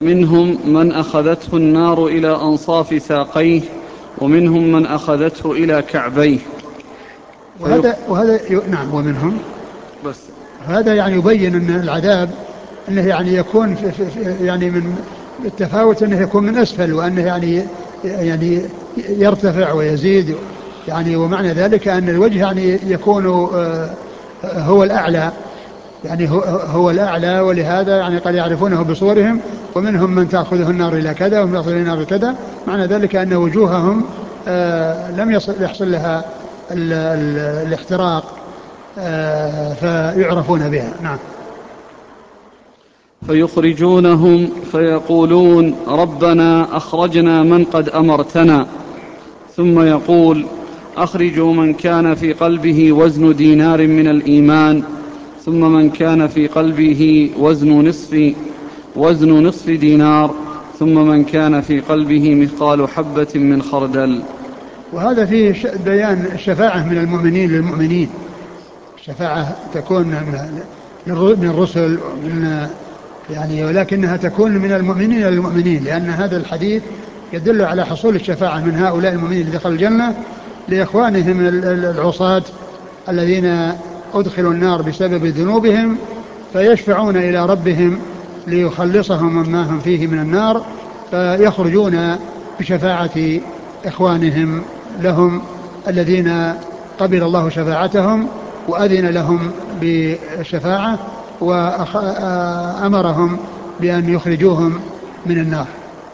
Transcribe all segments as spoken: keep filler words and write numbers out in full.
منهم من أخذته النار إلى أنصاف ساقيه ومنهم من أخذته إلى كعبيه. وهذا, وهذا نعم ومنهم بس هذا يعني يبين أن العذاب أنه يعني يكون في في يعني من التفاوت أنه يكون من أسفل وأنه يعني يعني يرتفع ويزيد يعني ومعنى ذلك أن الوجه يعني يكون هو الأعلى يعني هو, هو الأعلى ولهذا يعني قد يعرفونه بصورهم ومنهم من تأخذه النار إلى كذا ومن يأخذه النار إلى كذا معنى ذلك أن وجوههم لم يصل يحصل لها ال ال الاحتراق فيعرفون بها. نعم. فيخرجونهم فيقولون ربنا أخرجنا من قد أمرتنا، ثم يقول أخرجوا من كان في قلبه وزن دينار من الإيمان، ثم من كان في قلبه وزن نصف وزن نصف دينار، ثم من كان في قلبه مثقال حبة من خردل. وهذا فيه بيان الشفاعة من المؤمنين للمؤمنين. الشفاعة تكون من الرسل ومن يعني ولكنها تكون من المؤمنين للمؤمنين لأن هذا الحديث يدل على حصول الشفاعة من هؤلاء المؤمنين اللي دخلوا الجنة لإخوانهم العصاة الذين أدخلوا النار بسبب ذنوبهم فيشفعون إلى ربهم ليخلصهم مما هم فيه من النار فيخرجون بشفاعة إخوانهم لهم الذين قبل الله شفاعتهم وأذن لهم بالشفاعة وأمرهم بأن يخرجوهم من النار.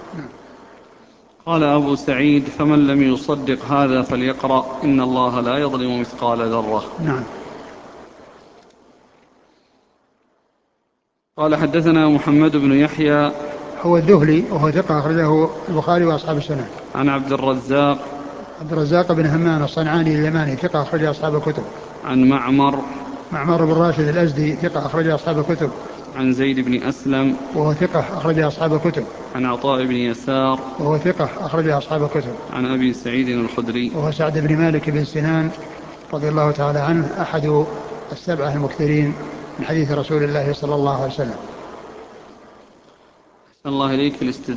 قال أبو سعيد فمن لم يصدق هذا فليقرأ إن الله لا يظلم مثقال ذرة. نعم. قال حدثنا محمد بن يحيى هو الذهلي وهو ثقة أخرجه البخاري وأصحاب السنن. عن عبد الرزاق عبد الرزاق بن همام الصنعاني اليماني ثقة أخرج أصحاب الكتب. عن معمر معمر بن راشد الأزدي ثقة أخرج أصحاب الكتب. عن زيد بن أسلم وهو ثقة أخرج أصحاب الكتب. عن عطاء بن يسار وهو ثقة أخرج أصحاب الكتب. عن أبي سعيد الخدري وهو سعد بن مالك بن سنان رضي الله تعالى عنه أحد السبعة المكثرين من حديث رسول الله صلى الله عليه وسلم. الله إليك الاستدلال